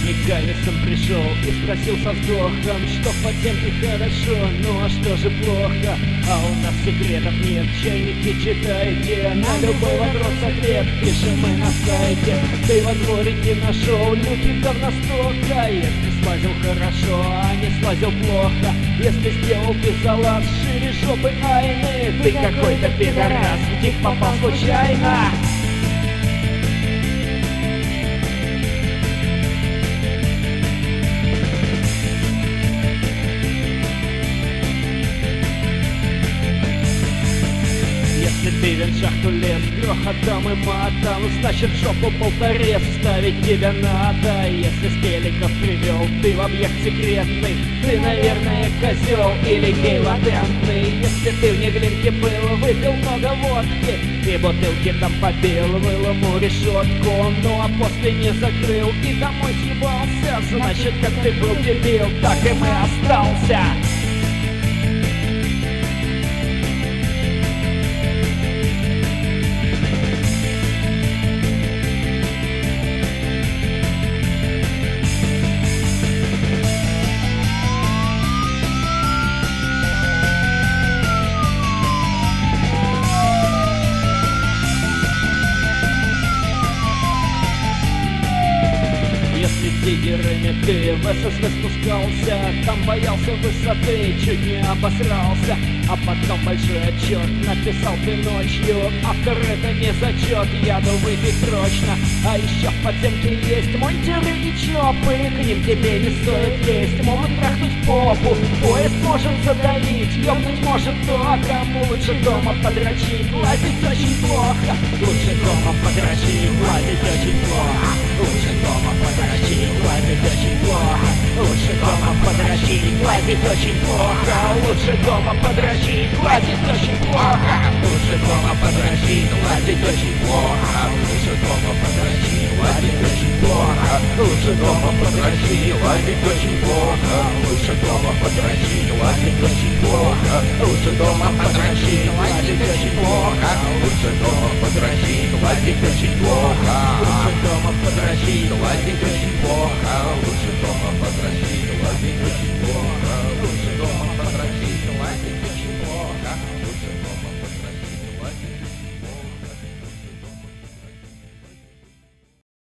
Наконец он пришел и спросил со вздохом, что в подземке хорошо, ну а что же плохо? А у нас секретов нет, чайники читайте, на любой вопрос ответ пишем мы на сайте. Ты во дворике нашел люки говностока, если слазил хорошо, а не слазил плохо. Если сделал ты салат шире жопы Айны, ты какой-то пидорас, в них попал случайно. Если ты в шахту лез грохотом и матом, значит в жопу полторез ставить тебя надо. Если с теликов привел ты в объект секретный, ты, наверное, козел или гей латентный. Если ты в Неглинке был, выпил много водки и бутылки там побил, выл ему решетку, ну а после не закрыл и домой съебался, значит как ты был дебил, так и мы остался. Если с диггерами ты в ССВ спускался, там боялся высоты, чуть не обосрался, а потом большой отчет написал ты ночью. Автор это не зачет, яду выпить срочно. А еще в подземке есть монтеры и чопы, к ним тебе не стоит лезть, могут трахнуть попу, поезд может задавить, ёбнуть может то, а кому лучше дома подрочить, лазить очень плохо. Лучше дома подрочить, лазить очень плохо. Лучше дома подрочить, лазить очень плохо. Лучше дома подрочить, лазить очень плохо. Лучше дома подрочить, лазить очень плохо. Лучше дома подрочить, лазить очень плохо. Лучше дома подрочить, лазить очень плохо. Лучше дома подрочить, лазить очень плохо. Лучше дома подрочить, лазить очень плохо. Лучше дома подрочить, лазить очень плохо. Лучше дома